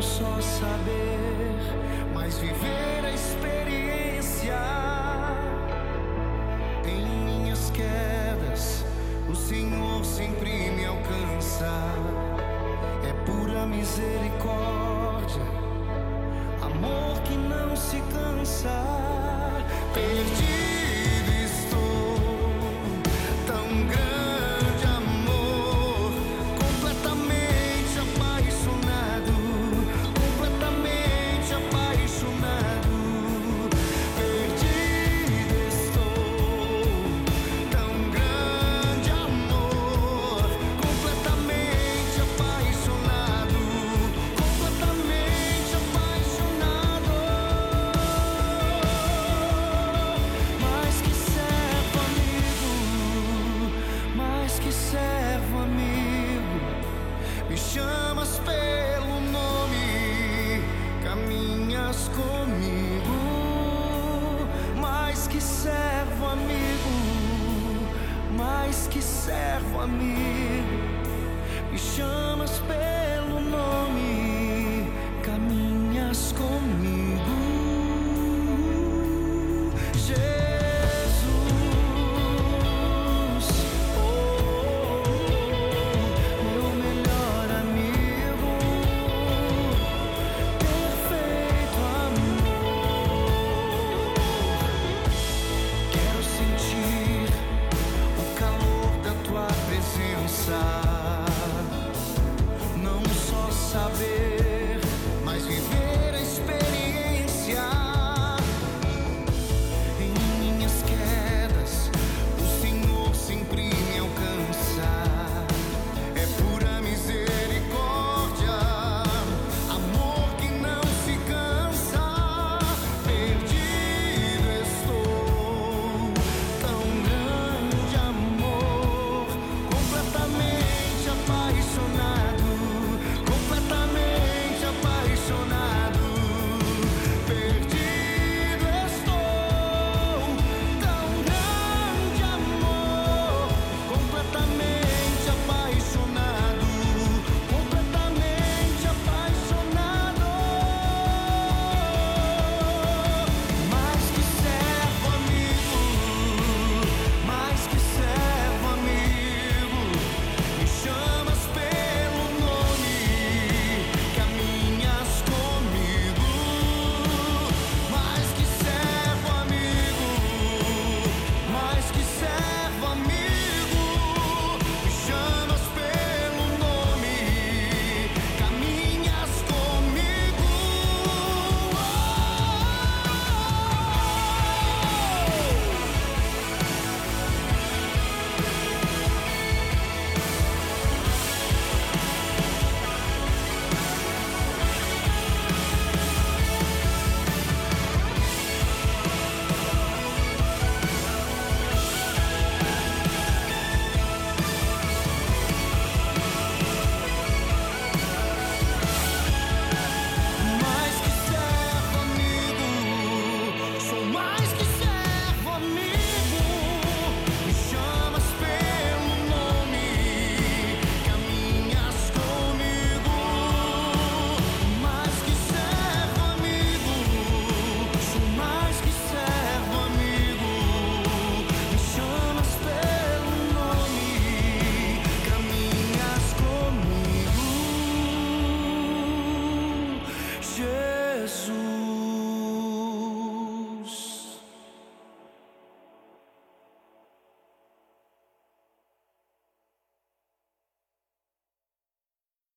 só saber, mas viver a experiência. Em minhas quedas, o Senhor sempre me alcança. É pura misericórdia, amor que não se cansa. Perdido estou, tão grande amor, completamente apaixonado, completamente apaixonado. Perdido estou, tão grande amor, completamente apaixonado, completamente apaixonado. Mais que servo amigo, mais que servo amigo, me chamas pelo nome, caminhas comigo. Mais que servo amigo, mais que servo amigo, me chamas pelo nome, caminhas comigo. Jesus, meu melhor amigo, perfeito amor. Quero sentir o calor da tua presença, não só saber,